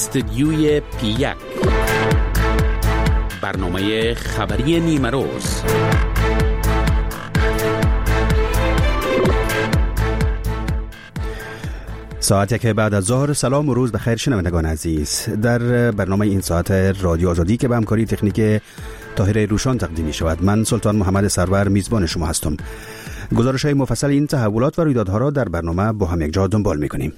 استدیوی پی1 برنامه خبری نیمه روز. ساعت یک بعد از ظهر. سلام و روز بخیر شنوندگان عزیز. در برنامه این ساعت رادیو آزادی که به همکاری تکنیک طاهر روشان تقدیم می شود، من سلطان محمد سرور میزبان شما هستم. گزارش های مفصل این تحولات و رویدادها را در برنامه با هم یک جا دنبال می کنیم.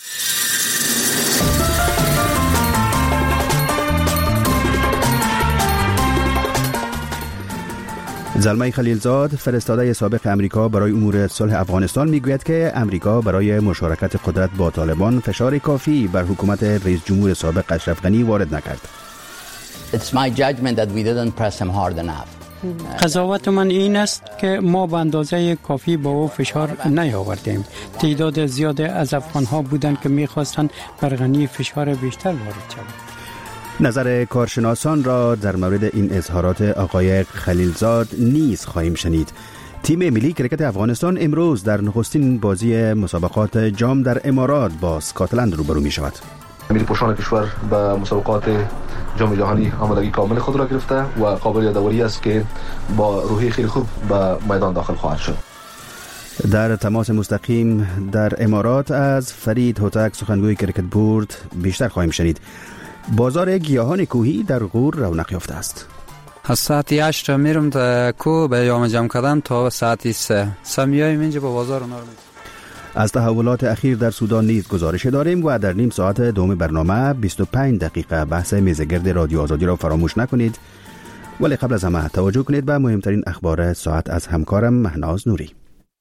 زلمه خلیلزاد، فرستاده سابق امریکا برای امور صلح افغانستان، میگوید که امریکا برای مشارکت قدرت با طالبان فشار کافی بر حکومت رئیس جمهور سابق اشرف غنی وارد نکرد. It's my judgment that we didn't press him hard enough. قضاوت من این است که ما به اندازه کافی با او فشار نیاوردیم. تعداد زیاد از افغانها بودند که می‌خواستند بر غنی فشار بیشتر وارد شود. نظر کارشناسان را در مورد این اظهارات آقای خلیلزاد نیز خواهیم شنید. تیم ملی کرکت افغانستان امروز در نخستین بازی مسابقات جام در امارات با اسکاتلند روبرو می شود. ملی پوشان کشور به مسابقات جام جهانی آمادگی کامل خود را گرفته و قابل یادآوری است که با روحیه خیلی خوب به میدان داخل خواهد شد. در تماس مستقیم در امارات از فرید هوتک، سخنگوی کرکت بورد، بیشتر خواهیم شنید. بازار گیاهان کوهی در غور رونق یافته است. از ساعت 8 میرم تا کوه به یام جمع کردن تا ساعت 3 میایم اینجا با بازار اونها. از تحولات اخیر در سودان نیز گزارش داریم و در نیم ساعت دوم برنامه 25 دقیقه بحث میزگرد رادیو آزادی را فراموش نکنید. ولی قبل از همه توجه کنید به مهمترین اخبار ساعت از همکارم مهناز نوری.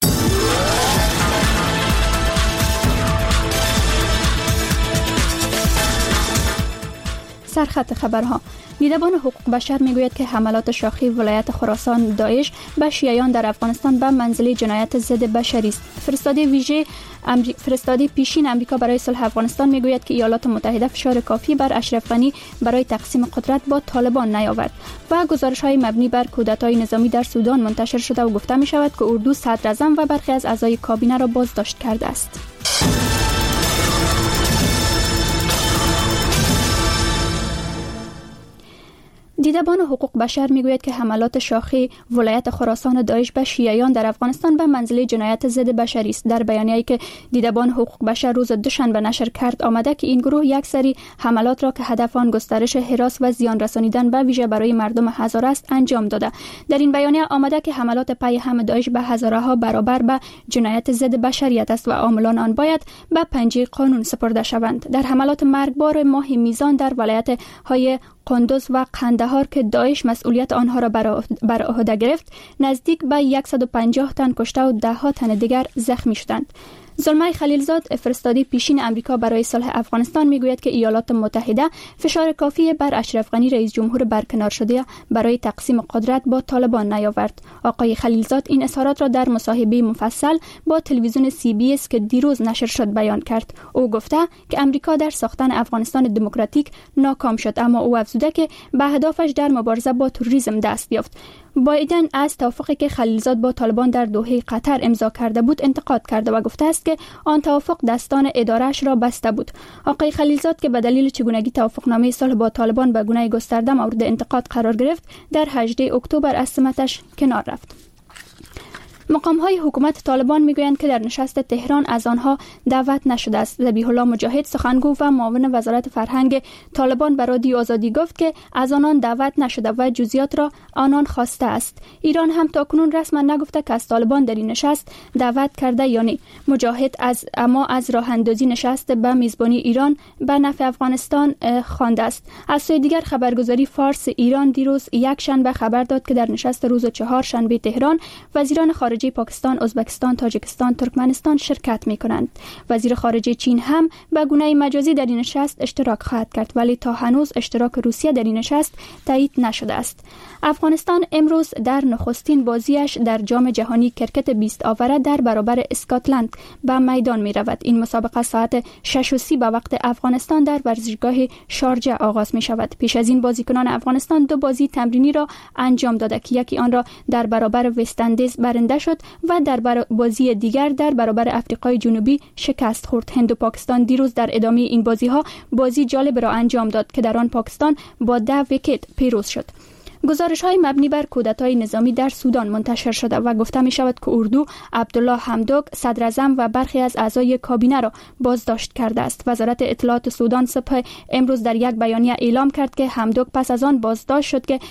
سرخط خبرها. دیدبان حقوق بشر میگوید که حملات شاخی ولایت خراسان داعش به شیعیان در افغانستان به منزله جنایت ضد بشری است. فرستاده پیشین امریکا برای صلح افغانستان میگوید که ایالات متحده فشار کافی بر اشرف غنی برای تقسیم قدرت با طالبان نیاورد و گزارش‌های مبنی بر کودتای نظامی در سودان منتشر شده و گفته می‌شود که اردو صدر اعظم و برخی از اعضای کابینه را بازداشت کرده است. دیدبان حقوق بشر میگوید که حملات شاخی ولایت خراسان داعش به شیعیان در افغانستان به منزله جنایت ضد بشری است. در بیانیه‌ای که دیدبان حقوق بشر روز دوشنبه نشر کرد آمده که این گروه یک سری حملات را که هدف آن گسترش هراس و زیان رسانیدن به ویژه برای مردم هزاره است انجام داده. در این بیانیه آمده که حملات پی هم داعش به هزاره ها برابر به جنایت ضد بشریت است و عاملان آن باید به پنجه قانون سپرده شوند. در حملات مرگبار ماه میزان در ولایت های قندوز و قندهار که داعش مسئولیت آنها را بر عهده گرفت، نزدیک به 150 تن کشته و 10 تن دیگر زخمی شدند. زلمه خلیلزاد، فرستاده پیشین امریکا برای صلح افغانستان، میگوید که ایالات متحده فشار کافی بر اشرف غنی رئیس جمهور برکنار شده برای تقسیم قدرت با طالبان نیاورد. آقای خلیلزاد این اظهارات را در مصاحبه مفصل با تلویزیون CBS که دیروز نشر شد بیان کرد. او گفته که امریکا در ساختن افغانستان دموکراتیک ناکام شد، اما او افزوده که به اهدافش در مبارزه با تروریسم دست یافت. بایدن از توافقی که خلیلزاد با طالبان در دوحه قطر امضا کرده بود انتقاد کرده و گفته است که آن توافق دستان اداره‌اش را بسته بود. آقای خلیلزاد که به دلیل چگونگی توافقنامه صلح با طالبان به گونه گسترده مورد انتقاد قرار گرفت، در 18 اکتبر از سمتش کنار رفت. مقام‌های حکومت طالبان میگویند که در نشست تهران از آنها دعوت نشده است. ذبیح الله مجاهد، سخنگو و معاون وزارت فرهنگ طالبان به رادیو آزادی گفت که از آنان دعوت نشده و جزئیات را آنان خواسته است. ایران هم تاکنون رسما نگفته که از طالبان در این نشست دعوت کرده یا نه. مجاهد از راه اندازی نشست به میزبانی ایران به نفع افغانستان خوانده است. از سوی دیگر خبرگزاری فارس ایران دیروز یک شنبه خبر داد که در نشست روز چهارشنبه تهران وزیران خارجه پاکستان، ازبکستان، تاجیکستان، ترکمنستان شرکت می‌کنند. وزیر خارجه چین هم به گونه مجازی در این نشست اشتراک خواهد کرد، ولی تا هنوز اشتراک روسیه در این نشست تایید نشده است. افغانستان امروز در نخستین بازیش در جام جهانی کرکت 20 آوره در برابر اسکاتلند به میدان می رود. این مسابقه ساعت 6:30 به وقت افغانستان در ورزشگاه شارجه آغاز می شود. پیش از این بازیکنان افغانستان 2 بازی تمرینی را انجام داده که یکی آن را در برابر وست اندیز برنده شد شد و در بازی دیگر در برابر آفریقای جنوبی شکست خورد. هند و پاکستان دیروز در ادامه این بازی جالب را انجام داد که در آن پاکستان با 10 ویکت پیروز شد. گزارش‌های مبنی بر کودتای نظامی در سودان منتشر شده و گفته می شود که اردو عبدالله حمدوک صدر اعظم و برخی از اعضای کابینه را بازداشت کرده است. وزارت اطلاعات سودان صبح امروز در یک بیانیه اعلام کرد که حمدوک پس از آن بازداشت شد که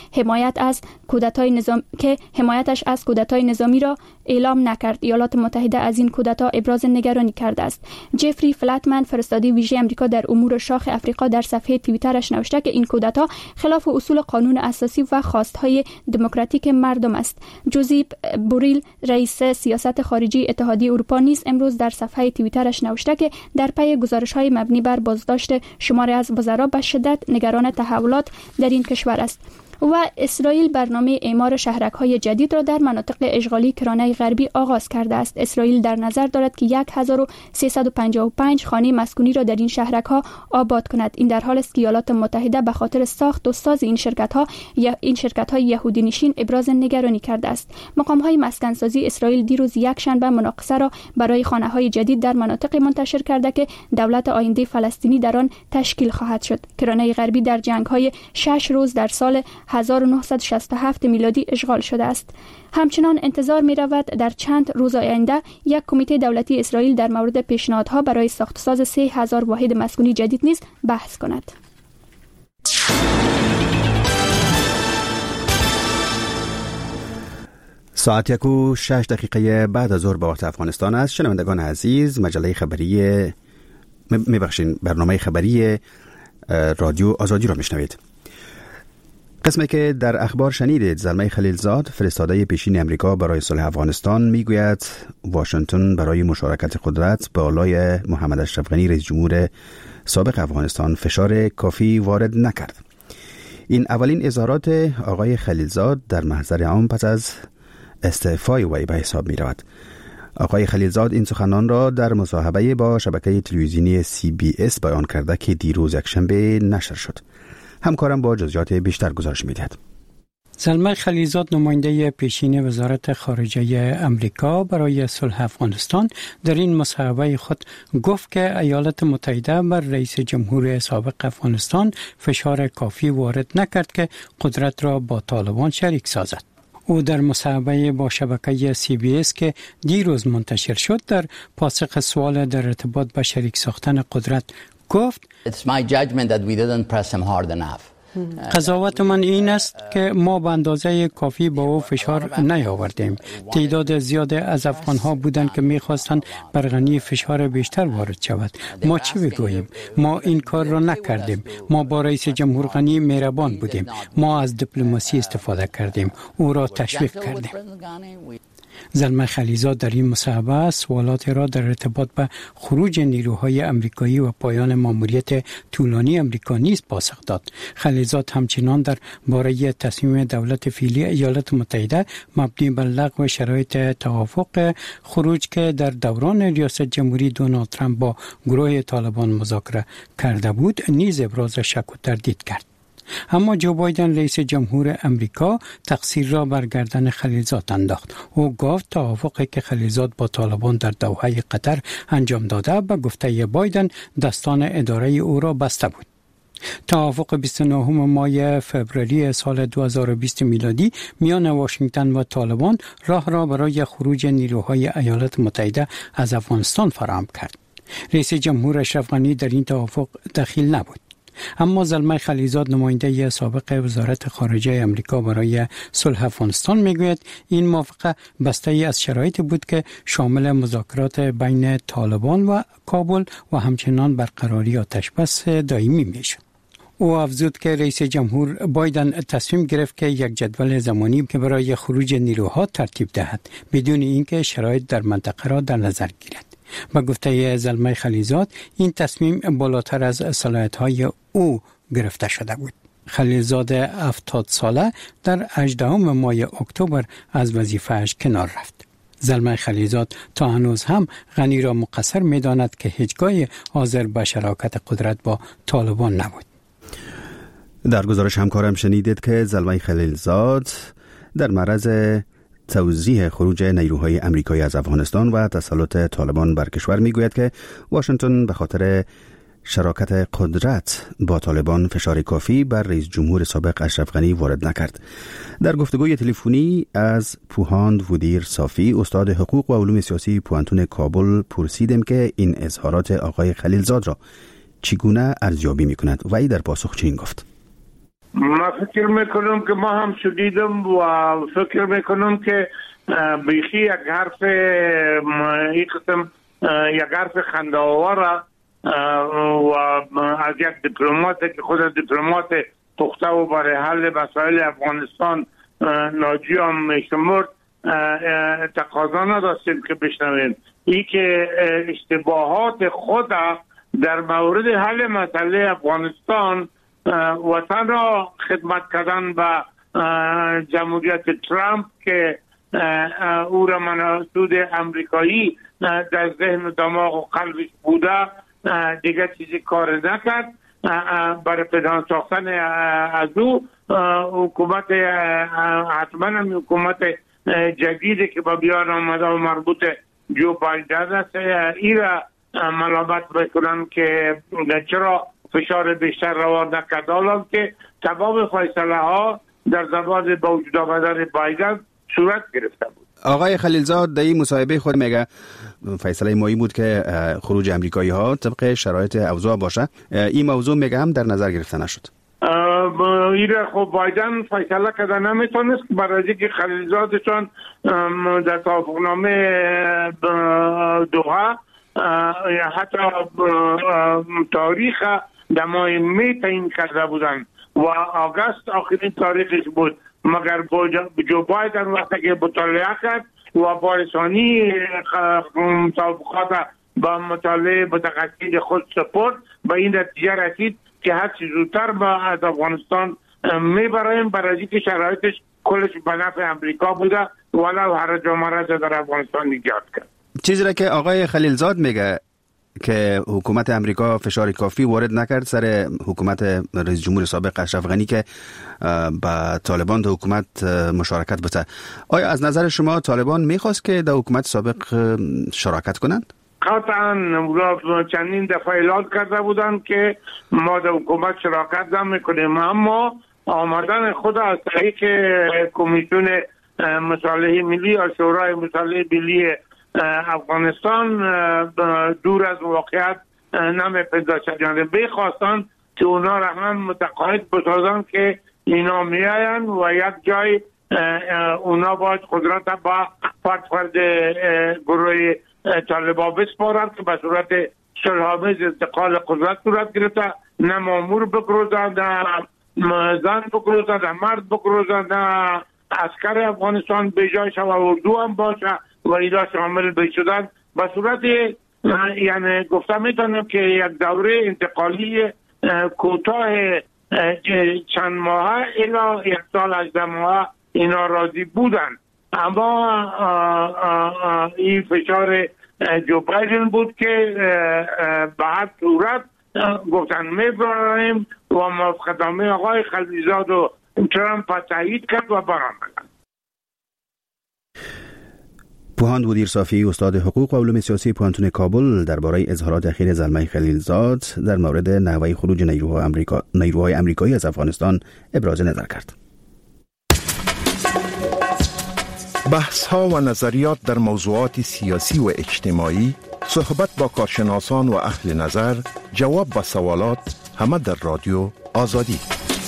حمایتش از کودتای نظامی را اعلام نکرد. ایالات متحده از این کودتا ابراز نگرانی کرده است. جفری فلتمن فرستاده ویژه آمریکا در امور شاخ افریقا در صفحه توییترش نوشته که این کودتا خلاف اصول قانون اساسی و خواستهای دموکراتیک مردم است. جوزیپ بوریل رئیس سیاست خارجی اتحادیه اروپا نیز امروز در صفحه توییترش نوشته که در پی گزارش‌های مبنی بر بازداشت شماری از وزرا به شدت نگران تحولات در این کشور است. و اسرائیل برنامه اعمار شهرک‌های جدید را در مناطق اشغالی کرانه غربی آغاز کرده است. اسرائیل در نظر دارد که 1355 خانه مسکونی را در این شهرک‌ها آباد کند. این در حالی است که ایالات متحده به خاطر ساخت و ساز این شرکت‌های یهودی نشین ابراز نگرانی کرده است. مقام‌های مسکن‌سازی اسرائیل دیروز یک شنبه مناقصه را برای خانه‌های جدید در مناطق منتشر کرده که دولت آینده فلسطینی در آن تشکیل خواهد شد. کرانه غربی در جنگ‌های 6 روز در سال 1967 میلادی اشغال شده است. همچنان انتظار می رود در چند روز آینده یک کمیته دولتی اسرائیل در مورد پیشنهادها برای ساخت و ساز 3000 واحد مسکونی جدید نیز بحث کند. ساعت 1:06 بعد از ظهر به وقت افغانستان است. شنوندگان عزیز، برنامه خبری رادیو آزادی را میشنوید. قسمی که در اخبار شنیدید، زلمه خلیلزاد فرستاده پیشین امریکا برای صلح افغانستان میگوید واشنگتن برای مشارکت قدرت به بالای محمد اشرف غنی رئیس جمهور سابق افغانستان فشار کافی وارد نکرد. این اولین اظهارات آقای خلیلزاد در محضر عام پس از استعفای وی به حساب می رود. آقای خلیلزاد این سخنان را در مصاحبه با شبکه تلویزیونی CBS بیان کرده که دیروز یکشنبه نشر شد. همکارم با جزئیات بیشتر گزارش می‌دهد. زلمه خلیلزاد نماینده پیشین وزارت خارجه امریکا برای صلح افغانستان در این مصاحبه خود گفت که ایالات متحده بر رئیس جمهور سابق افغانستان فشار کافی وارد نکرد که قدرت را با طالبان شریک سازد. او در مصاحبه با شبکه CBS که دیروز منتشر شد در پاسخ سوال در ارتباط با شریک ساختن قدرت گفت It's my judgment that we didn't press him hard enough. قضاوت من این است که ما به اندازه کافی با او فشار نیاوردیم. تعداد زیاد از افغانها بودند که می‌خواستند بر غنی فشار بیشتر وارد شود. ما چی بگوییم؟ ما این کار را نکردیم. ما با رئیس جمهور غنی مهربان بودیم. ما از دیپلماسی استفاده کردیم. او را تشویق کردیم. زلمه خلیلزاد در این مصاحبه سوالات را در ارتباط به خروج نیروهای امریکایی و پایان ماموریت طولانی امریکا نیز پاسخ داد. خلیلزاد همچنان در باره تصمیم دولت فعلی ایالات متحده مبنی بر لغو شرایط توافق خروج که در دوران ریاست جمهوری دونالد ترامپ با گروه طالبان مذاکره کرده بود نیز ابراز شک و تردید کرد. اما جو بایدن رئیس جمهور امریکا تقصیر را بر گردن خلیلزاد انداخت. او گفت توافقی که خلیلزاد با طالبان در دوحه قطر انجام داده به گفته بایدن دستان اداره او را بسته بود. توافق 29 ماه فوریه سال 2020 میلادی میان واشنگتن و طالبان راه را برای خروج نیروهای ایالات متحده از افغانستان فراهم کرد. رئیس جمهور اشرف غنی در این توافق دخیل نبود. اما زلمه خلیلزاد نماینده سابق وزارت خارجه امریکا برای صلح افغانستان میگوید این موافقه بسته از شرایطی بود که شامل مذاکرات بین طالبان و کابل و همچنان برقراری آتشبس دائمی میشد. او افزود که رئیس جمهور بایدن تصمیم گرفت که یک جدول زمانی که برای خروج نیروها ترتیب دهد بدون اینکه شرایط در منطقه را در نظر گیرد. با گفته زلمه خلیلزاد این تصمیم بالاتر از صلاحیت‌های او گرفته شده بود. خلیلزاد 70 ساله در 18 ماه اکتبر از وظیفه‌اش کنار رفت. زلمه خلیلزاد تا هنوز هم غنی را مقصر می‌داند که هیچگاه حاضر به شراکت قدرت با طالبان نبود. در گزارش همکارم شنیدید که زلمه خلیلزاد در معرض توضیح خروج نیروهای آمریکایی از افغانستان و تسلط طالبان بر کشور میگوید که واشنگتن به خاطر شراکت قدرت با طالبان فشار کافی بر رئیس جمهور سابق اشرف غنی وارد نکرد. در گفتگوی تلفنی از پوهاند وودیر صافی، استاد حقوق و علوم سیاسی پوانتون کابل، پرسیدم که این اظهارات آقای خلیلزاد را چگونه ارزیابی میکند و ای در پاسخ چنین گفت: ما فکر میکنم که ما هم شدیدم و فکر میکنم که بیخی یک حرف یک حرف خنده‌آور و از یک دیپلمات که خود دیپلمات پخته و برای حل مسائل افغانستان ناجی هم میشمرد تقاضا نداشتیم که بشنویم. این که اشتباهات خود در مورد حل مسئله افغانستان وطن را خدمت کردن به جمهوریت ترامپ که او را مناسود امریکایی در ذهن و دماغ و قلبش بوده دیگه چیزی کار نکرد. برای پنهان ساختن از او حکومت حتما هم حکومت جدیدی که با بیان آمده و مربوط جو بایدن است این را ملامت بکنن که چرا فشار بیشتر روان نکرد، حالا که تمام فیصله ها در زمان با وجود آمدن بایدن صورت گرفته بود. آقای خلیلزاد در این مصاحبه خود میگه فیصله مایی بود که خروج امریکایی ها طبق شرایط اوضاع باشه. این موضوع میگه هم در نظر گرفته نشد. ایره خب بایدن فیصله کرده نمیتونست برای اینکه خلیلزادشان در توافقنامه دوحه حتی تاریخ در ماه می تعیین کرده بودن و آگوست آخرین تاریخش بود، مگر جو بایدن وقتی که مطالعه کرد و بارسانی مسابقات با مطالعه متقصد خود سپرد به این نتیجه رسید که هر چیز زودتر با از افغانستان میبریم برای اینکه شرایطش کلش به نفع امریکا بوده ولو هرج و مرج در افغانستان ایجاد کرد. چیزی را که آقای خلیلزاد میگه که حکومت امریکا فشار کافی وارد نکرد سر حکومت رئیس جمهور سابق اشرف غنی که با طالبان در حکومت مشارکت بده، آیا از نظر شما طالبان میخواست که در حکومت سابق شراکت کنند؟ قطعا چندین دفعه اعلام کرده بودند که ما در حکومت شراکت نمیکنیم، اما آمدن خود از طریق کمیسیون مصالحه ملی یا شورای مصالحه ملی افغانستان دور از واقعیت نمیپنداشتند. یعنی بخواستن که اونا را هم متقاعد بسازن که اینا میاین و یک جای اونا باید قدرت با فرد گروه طالبان بسپارند که به صورت صلح‌آمیز انتقال قدرت صورت گرفته، نه مامور بگروزن، نه زن بگروزن، نه مرد بگروزن، نه عسکر افغانستان به جای شود اردو هم باشه و اینا شامل بشدن به صورت یعنی گفتم میتونم که یک دوره انتقالی کوتاه چند ماه الی یک سال 18 ماه اینا راضی بودن، اما این فشار جو بایدن بود که به هر صورت گفتن میبریم و موافقتنامه آقای خلیلزاد و ترامپ تایید کرد و برآمدن. پوهاند وودیر صافی، استاد حقوق و علوم سیاسی پوانتون کابل، درباره اظهارات اخیر زلمه خلیلزاد در مورد نحوه خروج نیروهای آمریکایی از افغانستان ابراز نظر کرد. بحث ها و نظریات در موضوعات سیاسی و اجتماعی، صحبت با کارشناسان و اهل نظر، جواب به سوالات، همه در رادیو آزادی.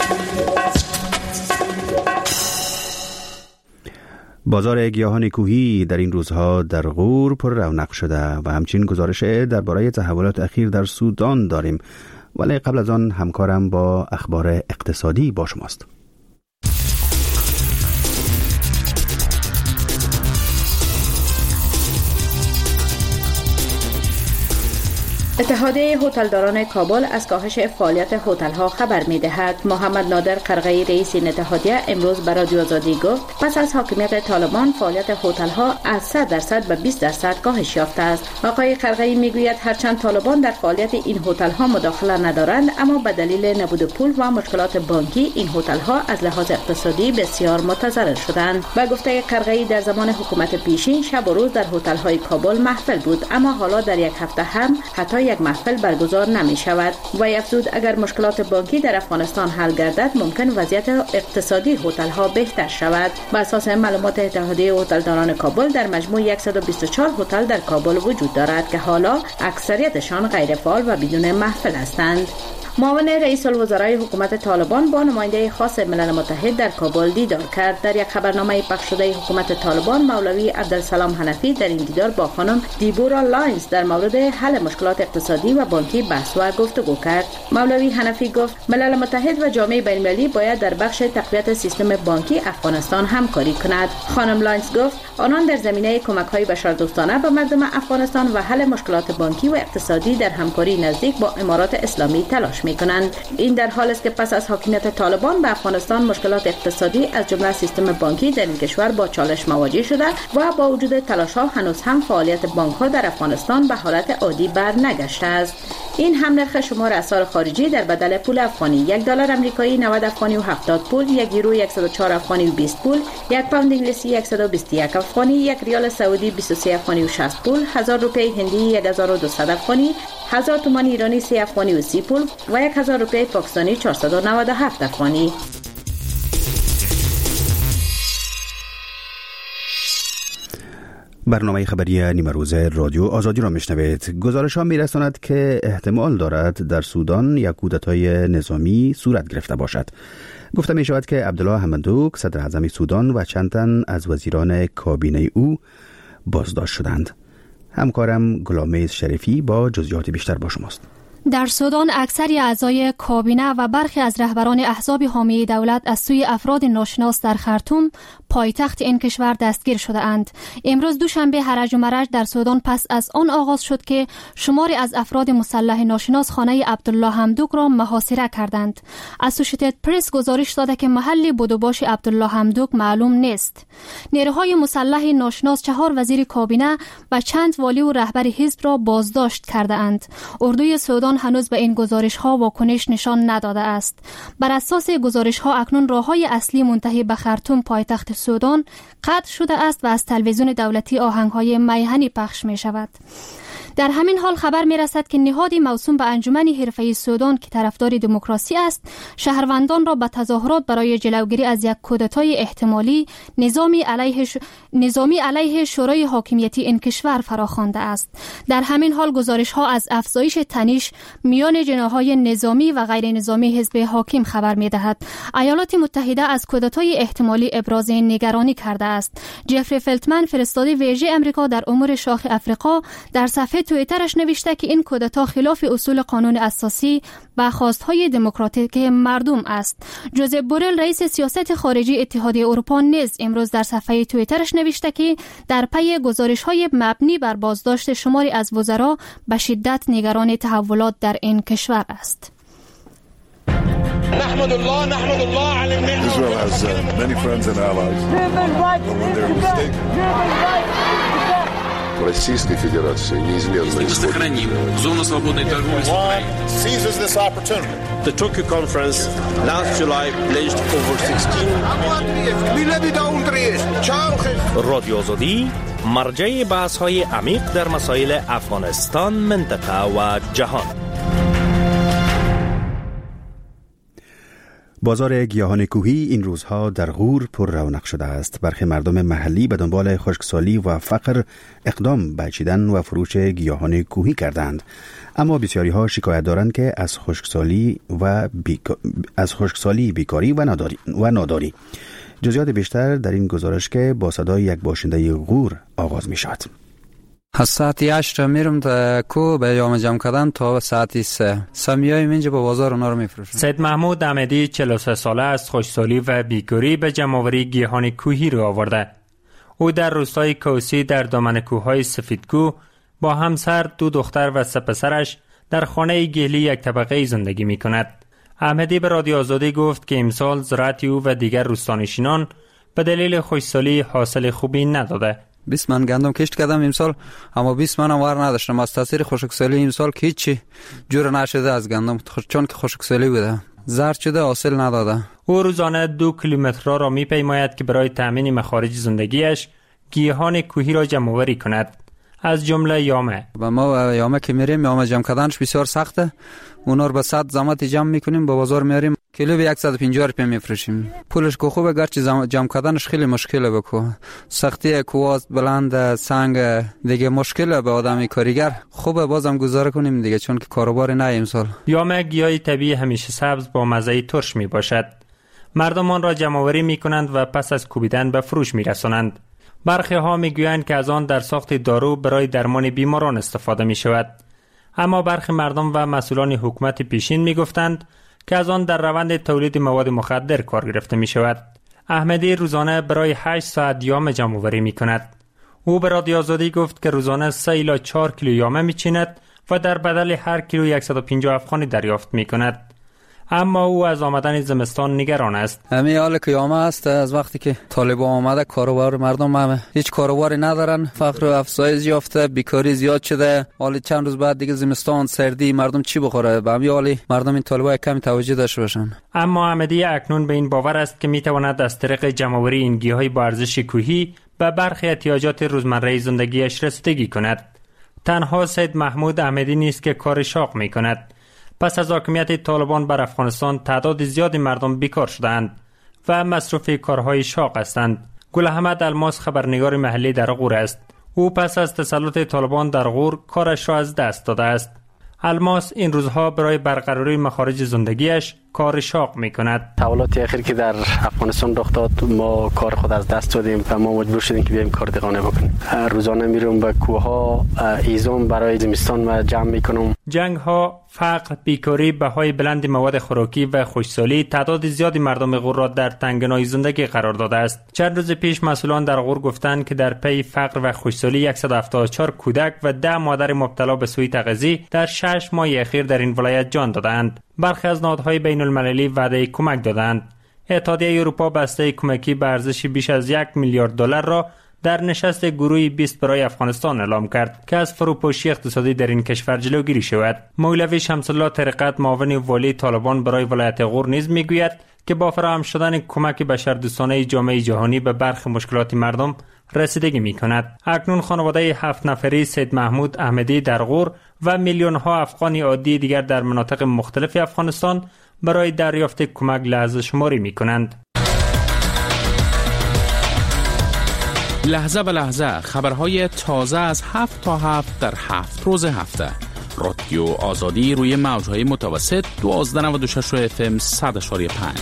بازار گیاهان کوهی در این روزها در غور پر رونق شده و همچنین گزارش درباره تحولات اخیر در سودان داریم، ولی قبل از آن همکارم با اخبار اقتصادی با شماست. اتحادیه هتلداران کابل از کاهش فعالیت هتل‌ها خبر می‌دهد. محمد نادر قرغه‌ای رئیس این اتحادیه امروز به رادیو آزادی گفت پس از حاکمیت طالبان فعالیت هتل‌ها از 100% به 20% کاهش یافته است. آقای قرغه‌ای میگوید هرچند طالبان در فعالیت این هتل‌ها مداخله ندارند، اما به دلیل نبود پول و مشکلات بانکی این هتل‌ها از لحاظ اقتصادی بسیار متضرر شدند. و گفته قرغه‌ای در زمان حکومت پیشین شب و روز در هتل‌های کابل محفل بود، اما حالا در یک هفته هم حتی یک محفل برگزار نمی شود. و افزود اگر مشکلات بانکی در افغانستان حل گردد ممکن وضعیت اقتصادی هتل‌ها بهتر شود. بر اساس معلومات اتحادیه هتلداران کابل در مجموع 124 هتل در کابل وجود دارد که حالا اکثریتشان غیر فعال و بدون محفل هستند. معاون رئیس الوزرای حکومت طالبان با نماینده خاص ملل متحد در کابل دیدار کرد. در یک خبرنامه پخش شده حکومت طالبان مولوی عبدالسلام حنفی در این دیدار با خانم دیبورا لاینز در مورد حل مشکلات اقتصادی و بانکی بحث و گفتگو کرد. مولوی حنفی گفت ملل متحد و جامعه بین‌المللی باید در بخش تقویت سیستم بانکی افغانستان همکاری کند. خانم لاینز گفت آنان در زمینه کمک‌های بشردوستانه به مردم افغانستان و حل مشکلات بانکی و اقتصادی در همکاری نزدیک با امارات اسلامی تلاش می‌کنند. این در حالی است که پس از حاکمیت طالبان به افغانستان مشکلات اقتصادی از جمله سیستم بانکی در این کشور با چالش مواجه شده و با وجود تلاش‌ها هنوز هم فعالیت بانک‌ها در افغانستان به حالت عادی برنگشته است. این هم نرخ شمار اسعار خارجی در بدل پول افغانی: 1 دلار آمریکایی 90 افغانی و 70 پول، 1 یورو 104 افغانی و 20 پول، 1 پوند انگلیسی 121 افغانی، 1 ریال سعودی 23 افغانی و 60 پول، 1000 روپیه هندی 1200 افغانی، 1000 تومان ایرانی 3 افغانی و 30 پول و 1000 روپیه پاکستانی 497 افغانی. برنامه خبری نیمه روز رادیو آزادی را میشنوید. گزارش ها میرساند که احتمال دارد در سودان یک کودتای نظامی صورت گرفته باشد. گفته می شود که عبدالله حمدوک صدر اعظم سودان و چند تن از وزیران کابینه او بازداشت شدند. همکارم گلامیز شریفی با جزئیات بیشتر با شماست. در سودان اکثر اعضای کابینه و برخی از رهبران احزاب حامی دولت از سوی افراد ناشناس در خرطوم پایتخت این کشور دستگیر شده اند. امروز دوشنبه هرج و مرج در سودان پس از آن آغاز شد که شماری از افراد مسلح ناشناس خانه عبدالله حمدوک را محاصره کردند. اسوشییتد پرس گزارش داده که محل بود و باش عبدالله حمدوک معلوم نیست. نیروهای مسلح ناشناس 4 وزیر کابینه و چند والی و رهبر حزب را بازداشت کرده اند. اردوی سودان هنوز به این گزارش ها واکنش نشان نداده است. بر اساس گزارش ها اکنون راههای اصلی منتهی به خرطوم پایتخت سودان قطع شده است و از تلویزیون دولتی آهنگ های میهنی پخش می شود. در همین حال خبر می رسد که نهادی موسوم به انجمن حرفه‌ای سودان که طرفدار دموکراسی است، شهروندان را به تظاهرات برای جلوگیری از یک کودتای احتمالی نظامی علیه شورای حاکمیتی این کشور فراخوانده است. در همین حال گزارش ها از افزایش تنش میان جناح‌های نظامی و غیر نظامی حزب حاکم خبر می دهد. ایالات متحده از کودتای احتمالی ابراز نگرانی کرده است. جفری فلتمن فرستاده ویژه امریکا در امور شاخ افریقا در صفحه توییترش نوشته که این کودتا خلاف اصول قانون اساسی و خواستهای دموکراتیک مردم است. جوزف بورل رئیس سیاست خارجی اتحادیه اروپا نیز امروز در صفحه توییترش نوشته که در پی گزارش‌های مبنی بر بازداشت شماری از وزرا به شدت نگران تحولات در این کشور است. نحمد الله على الملك. Israel has many friends and allies. When they're mistaken. Российской Федерации неизменно сохраним зону свободной торговли с Украиной. Seizes this opportunity. The Tokyo conference last July pledged over 16 رادیو آزادی مرجع بحث‌های عمیق در مسائل افغانستان، منطقه و جهان. بازار گیاهان کوهی این روزها در غور پر رونق شده است. برخی مردم محلی به دنبال خشکسالی و فقر اقدام به چیدن و فروش گیاهان کوهی کردند، اما بسیاری ها شکایت دارند که از خشکسالی، بیکاری و ناداری. جزئیات بیشتر در این گزارش که با صدای یک باشنده غور آغاز می شود. از ساعت 8 میرم در کو به جام جمع کردن تا ساعت 3 سمیای اینجا با بازار اونا رو میفروشم. سید محمود احمدی 43 ساله از خشکسالی و بیکاری به جمع‌آوری گیاهان کوهی رو آورده. او در روستای کوسی در دامن کوههای سفیدکو با همسر، 2 دختر و 3 پسرش در خانه گلی یک طبقه زندگی می کند. احمدی به رادیو آزادی گفت که امسال زراعت او و دیگر روستانشینان به دلیل خشکسالی حاصل خوبی نداده. 20 من گندم کشت کردم امسال، اما 20 من هم ور نداشتم از تاثیر خشکسالی امسال که هیچی جور نشده از گندم، چون که خشکسالی بوده زرد شده حاصل نداده. او روزانه 2 کیلومتر را میپیماید که برای تامین مخارج زندگیش گیاهان کوهی را جمع آوری کند، از جمله یامه. و ما یامه که میریم، یامه جمع کردنش بسیار سخته. اونا رو به 100 زحمت جمع میکنیم، به بازار میاریم، کیلو به 150 روپیه میفروشیم. پولش که خوبه، گرچه جمع کردنش خیلی مشکله. بکو سختی کوه بلند، سنگ دیگه مشکله به آدمی کاریگر. خوبه بازم گزاره کنیم دیگه، چون که کاروبار نه امسال. یامه گیاهی طبیعی همیشه سبز با مزه ترش میباشد. مردم آن را جمع آوری میکنند و پس از کوبیدن به فروش میرسانند. برخی ها میگویند که از آن در ساخت دارو برای درمان بیماران استفاده می شود. اما برخی مردم و مسئولان حکومت پیشین میگفتند که از آن در روند تولید مواد مخدر کار گرفته می شود. احمدی روزانه برای 8 ساعت یامه جمع آوری می کند. او به رادیو آزادی گفت که روزانه 3 الی 4 کیلو یامه می چیند و در بدل هر کیلو 150 افغانی دریافت می کند. اما او از آمدن زمستان نگران است. همین حال که یامه است، از وقتی که طالبان آمده کاروبار مردم هیچ کاروباری ندارن، فقر و افزایش یافته، بیکاری زیاد شده. حالا چند روز بعد دیگه زمستان، سردی، مردم چی بخوره؟ به همین حال مردم این طالبان کمی توجه داشته باشن. اما احمدی اکنون به این باور است که میتواند از طریق جمع‌آوری این گیاهای با ارزش کوهی به برخی احتیاجات روزمره زندگیش رسیدگی کند. تنها سید محمود احمدی نیست که کار شاق میکند. پس از حاکمیت طالبان بر افغانستان تعداد زیادی مردم بیکار شدند و مصروف کارهای شاق هستند. گل احمد الماس خبرنگار محلی در غور است. او پس از تسلط طالبان در غور کارش را از دست داده است. الماس این روزها برای برقراری مخارج زندگیش کار شاق میکند. تحولات اخیر که در افغانستان رخ داد، ما کار خود از دست دادیم و ما مجبور شدیم که بیایم کار دیگانه بکنیم. روزانه میرم به کوهها ایزوم برای زمستان و جمع میکنم. جنگ ها، فقر، بیکاری، بهای بلند مواد خوراکی و خشکسالی تعداد زیادی مردم غور را در تنگنای زندگی قرار داده است. چند روز پیش مسئولان در غور گفتند که در پی فقر و خشکسالی 174 کودک و 10 مادر مبتلا به سوء تغذیه در 6 ماه اخیر در این ولایت جان دادند. برخی از نهادهای بین المللی وعده کمک دادند. اتحادیه اروپا بسته کمکی به ارزش بیش از 1 میلیارد دلار را در نشست گروهی 20 برای افغانستان اعلام کرد که از فروپاشی اقتصادی در این کشور جلوگیری شود. مولوی شمس الله طریقت، معاون والی طالبان برای ولایت غور، نیز میگوید که با فراهم شدن کمک بشردوستانه جامعه جهانی به برخی مشکلات مردم رسیدگی می‌کند. اکنون خانواده 7 نفری سید محمود احمدی در غور و میلیون ها افغانی عادی دیگر در مناطق مختلف افغانستان برای دریافت کمک لحظه شماری می‌کنند. لحظه به لحظه خبرهای تازه از 7 تا 7 در 7 روز هفته. رادیو آزادی روی موج‌های متوسط 1296 FM 100.5.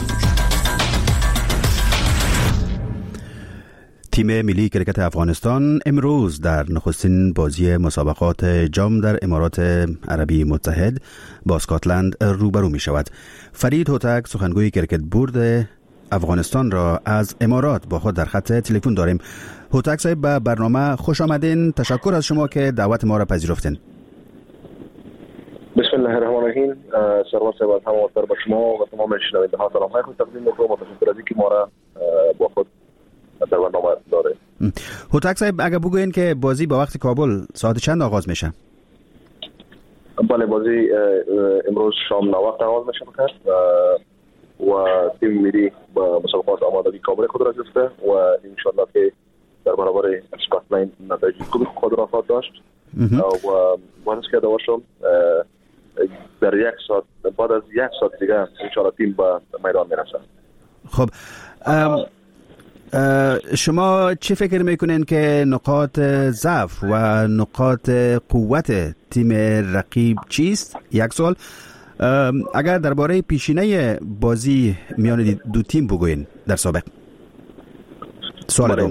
تیم ملی کرکت افغانستان امروز در نخستین بازی مسابقات جام در امارات عربی متحد با اسکاتلند روبرو می شود. فرید هوتک، سخنگوی کرکت بورد افغانستان را از امارات با خود در خط تلفن داریم. هوتک صاحب، به برنامه خوش آمدین. تشکر از شما که دعوت ما را پذیرفتین. بسم الله الرحمن الرحیم. سرور صاحب، از همه وقت با شما و تمام شنونده ها سلام های خود تقدیم می‌کنم. متشکرم از اینکه ما را با خود در برنامه داره. هوتک صاحب، اگه بگوین که بازی با وقت کابل ساعت چند آغاز میشه؟ بله، بازی امروز شام وقت آغاز میشه و تیم ملی با مسابقات آمادگی کامل خود را گرفته و ان شاء الله که در برابر اسکاتلند نتایج خوب خود را خواهد داشت و وانس کرده باشم در یک ساعت بعد از یک ساعت دیگه ان شاء الله تیم به میدان میرسه. خب شما چی فکر میکنین که نقاط ضعف و نقاط قوت تیم رقیب چیست؟ یک سوال. اگر درباره پیشینه بازی میان دو تیم بگوین در سابق. سوال دوم.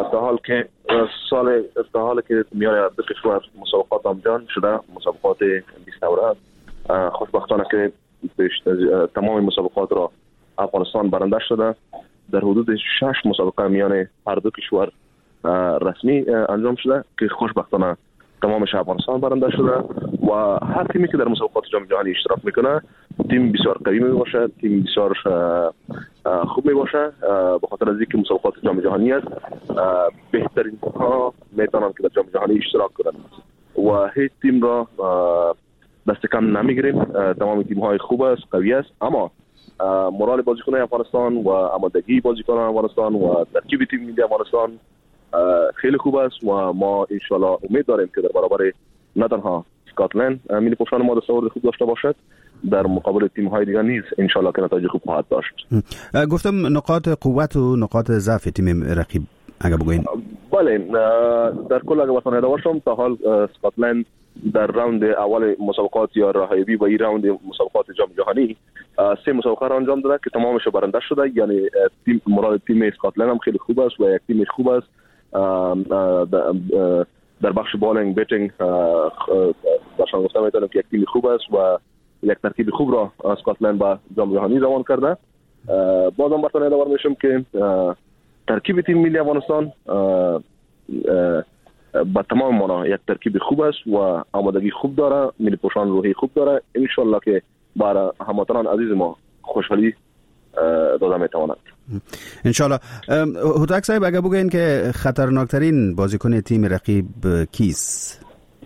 در حال که میان دو کشور مسابقات انجام شده، مسابقات 20 دوره، خوشبختانه که تمام مسابقات را افغانستان برنده شده. در حدود 6 مسابقه میان هر دو کشور رسمی انجام شده که خوشبختانه تمامش افغانستان برنده شده و و هر تیمی که در مسابقات جام جهانی اشتراک میکنه تیم بسیار قوی میباشه، تیم بسیار خوب میباشه، به خاطر از اینکه مسابقات جام جهانی است بهترین ها میتونن که در جام جهانی اشتراک کنند و هیچ تیم را دست کم نمیگیریم. تمام تیم های خوب است، قوی است، اما مورال بازیکنان افغانستان و آمادگی بازیکنان افغانستان و ترکیب تیم ملی افغانستان خیلی خوب است و ما ان شاء الله امید داریم که در برابر نه تنها اسکاتلند ملی پوشان ما دستاورد خوب داشته باشد، در مقابل تیم های دیگر نیز ان شاء الله که نتایج خوب خواهد داشت. گفتم نقاط قوت و نقاط ضعف تیم رقیب اگه بگوین. بله، در کل اگه بتونم یاد باشم تا حال اسکاتلند در راوند اول مسابقات یا راهیابی و این راوند مسابقات جام جهانی 3 مسابقه را انجام داده که تمامش برنده شده. یعنی تیم مراد تیم اسکاتلند هم خیلی خوب است و یک تیمش خوب است در بخش بالینگ بیتینگ باشان گفتم میتونم که یک تیم خوب است و یک ترکیب خوب را اسکاتلند با جام جهانی روان کرده. بازم براتون یادآور میشم که ترکیب تیم ملی افغانستان با تمام معنا یک ترکیب خوب است و آمادگی خوب داره، ملی پوشان روحی خوب داره. ان شاء الله که برای هموطنان عزیز ما خوشحالی داده میتواند. ان شاء الله. هوتک صاحب اگه بگین که خطرناکترین بازیکن تیم رقیب کیست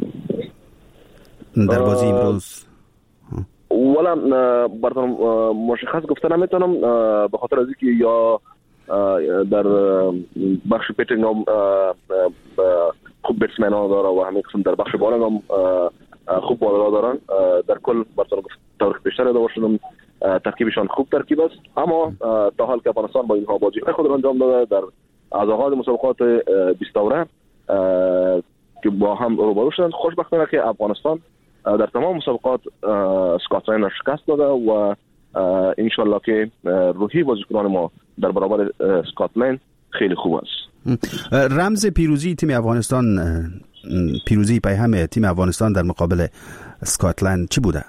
در بازی امروز؟ ولی براتون مشخص گفته نمیتونم به خاطر از اینکه یا در بخش پیتینگ هم خوب بیتسمن ها داره و همین قسم در بخش بالینگ هم خوب بالرها دارن. در کل براتون تاریخ بیشتر داشته باشم ترکیبشان خوب ترکیب است، اما تا حال که افغانستان با اینها بازی خود انجام داده در از آغاز مسابقات 20 دوره که با هم روبرو شدند. خوشبختانه که افغانستان در تمام مسابقات اسکاتلند را شکست داده و ان شاء الله که روحی بازیکنان ما در برابر اسکاتلند خیلی خوب است. رمز پیروزی تیم افغانستان، پیروزی پیهم تیم افغانستان در مقابل اسکاتلند چی بوده؟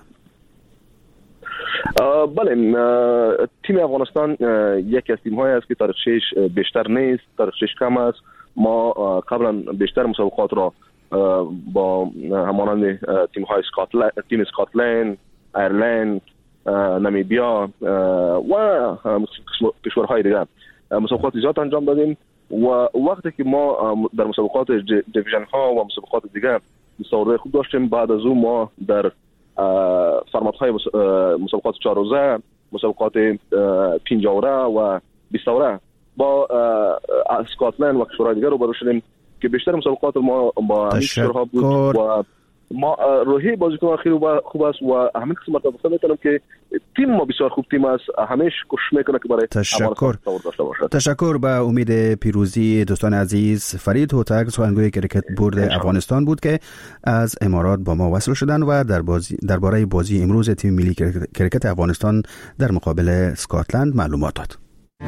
بله، تیم افغانستان یکی از تیم های است که تاریخش بیشتر نیست، تاریخش کم است. ما قبلا بیشتر مسابقات را با همانند تیم های تیم اسکاتلند، ایرلند، نامیبیا و کشورهای دیگر مسابقات زیاد انجام دادیم و وقتی که ما در مسابقات دیویژن ها و مسابقات دیگر دستاورد خوب داشتیم، بعد از اون ما در فرمات های مسابقات 4 روزه، مسابقات 5 دوره و 20 دوره با اسکاتلند و کشورهای دیگر روبرو شدیم که بیشتر مسابقات ما با همین کشورها بود و ما روحی بازیکن خیلی خوب است و همین قسم مرتبط میکنم که تیم ما بسیار خوب تیم است، همیشه کوشش میکنه که برای تشکر داشته باشد. تشکر. به امید پیروزی دوستان عزیز، فرید هوتک سخنگوی کرکت بورد افغانستان بود که از امارات با ما وصل شدن و درباره بازی امروز تیم ملی کرکت افغانستان در مقابل اسکاتلند معلومات داد.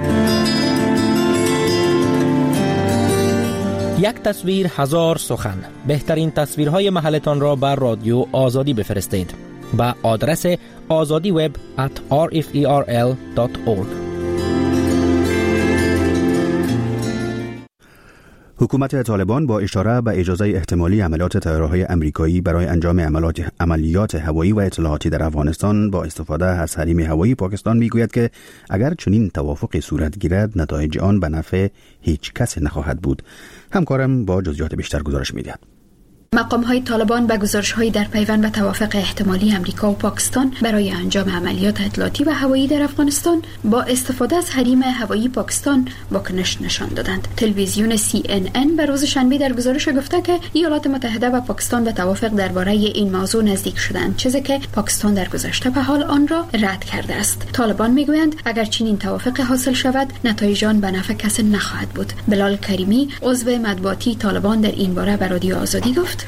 یک تصویر هزار سخن. بهترین تصویرهای محلتان را بر رادیو آزادی بفرستید به آدرس azadiweb@rferl.org. حکومت طالبان با اشاره به اجازه احتمالی عملیات طیاره‌های آمریکایی برای انجام عملیات هوایی و اطلاعاتی در افغانستان با استفاده از حریم هوایی پاکستان میگوید که اگر چنین توافقی صورت گیرد نتایج آن به نفع هیچ کس نخواهد بود. همکارم با جزئیات بیشتر گزارش می‌دهد. مقام‌های طالبان به گزارش‌های در پیوند به توافق احتمالی امریکا و پاکستان برای انجام عملیات اطلاعاتی و هوایی در افغانستان با استفاده از حریم هوایی پاکستان واکنش نشان دادند. تلویزیون CNN به روز شنبه در گزارش گفته که ایالات متحده و پاکستان به توافق درباره این موضوع نزدیک شدند، چیزی که پاکستان در گذشته به حال آن را رد کرده است. طالبان میگویند اگر چنین توافق حاصل شود نتایج آن به نفع کسی نخواهد بود. بلال کریمی عضو مطبوعاتی طالبان در این باره به رادیو آزادی گفت: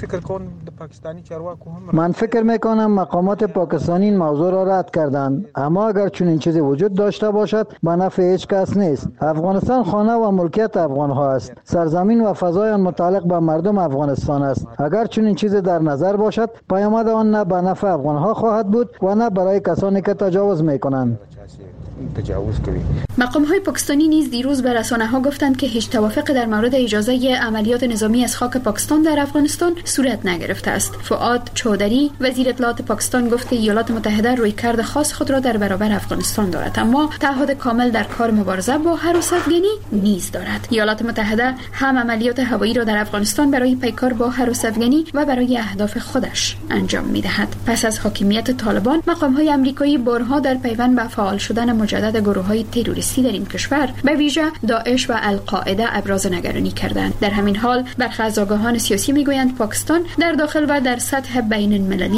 من فکر میکنم مقامات پاکستانی این موضوع را رد کردند، اما اگر چنین چیزی وجود داشته باشد به نفع هیچ کس نیست. افغانستان خانه و ملکیت افغان ها است. سرزمین و فضای آن متعلق به مردم افغانستان است. اگر چنین چیزی در نظر باشد پیامد آن نه به نفع افغان ها خواهد بود و نه برای کسانی که تجاوز میکنند. تجاوز کوي. مقام‌های پاکستانی نیز دیروز به رسانه‌ها گفتند که هیچ توافقی در مورد اجازه عملیات نظامی از خاک پاکستان در افغانستان صورت نگرفته است. فؤاد چودری وزیر اطلاعات پاکستان گفت ایالات متحده رویکرد خاص خود را در برابر افغانستان دارد، اما تعهد کامل در کار مبارزه با هراس‌افغانی نیز دارد. ایالات متحده هم عملیات هوایی را در افغانستان برای پیکار با هراس‌افغانی و برای اهداف خودش انجام می‌دهد. پس از حاکمیت طالبان، مقام‌های آمریکایی بارها در پیوند به فعال شدن مجدد گروه‌های تروریستی در این کشور، به ویژه داعش و القاعده ابراز نگرانی کردند. در همین حال برخی از آگاهان سیاسی می‌گویند پاکستان در داخل و در سطح بین‌المللی